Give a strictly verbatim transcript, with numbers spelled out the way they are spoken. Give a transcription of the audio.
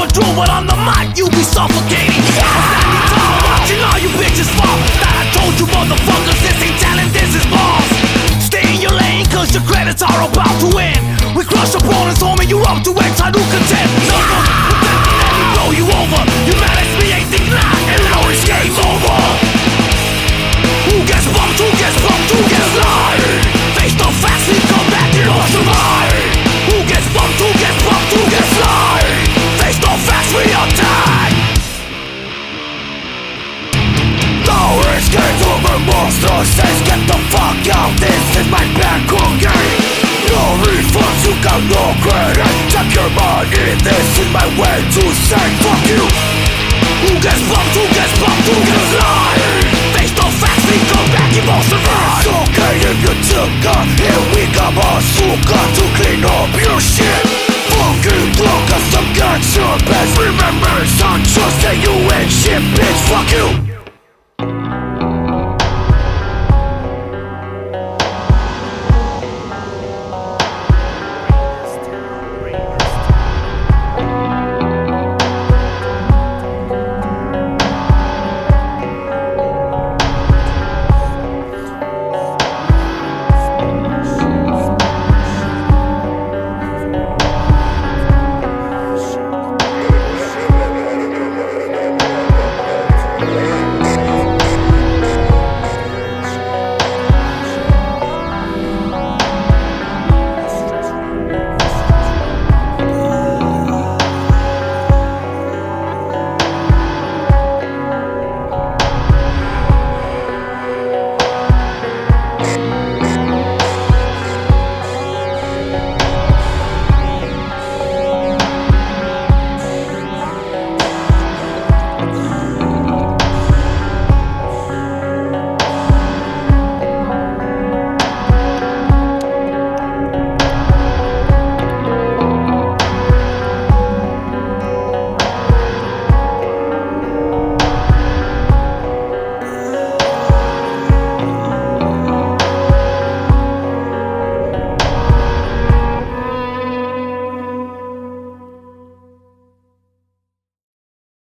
control, but on the mic you be suffocating. I'm standing tall, watching all you bitches fall. That I told you motherfuckers, this ain't talent, this is balls. Stay in your lane, cause your credits are about to end. We crush opponents, homie, you up to X, I do contend. No, no, we're definitely blow you over. You mad at me, ain't think not, and now it's game over. Who gets bumped, who gets bumped, who gets lied? Face the facts, we come back, you don't survive. Who gets bumped, who gets bumped, who gets lied? Face the facts, we attack. No escape over monster says get the fuck out, this is my background game. No refunds, you got no credit. Check your money, this is my way to say fuck you. Who gets bumped, who gets bumped, who gets lied? Face the facts, we come back, you won't survive. It's okay if you took a hit, we got bazooka to clean up your shit. Fucking drunk as a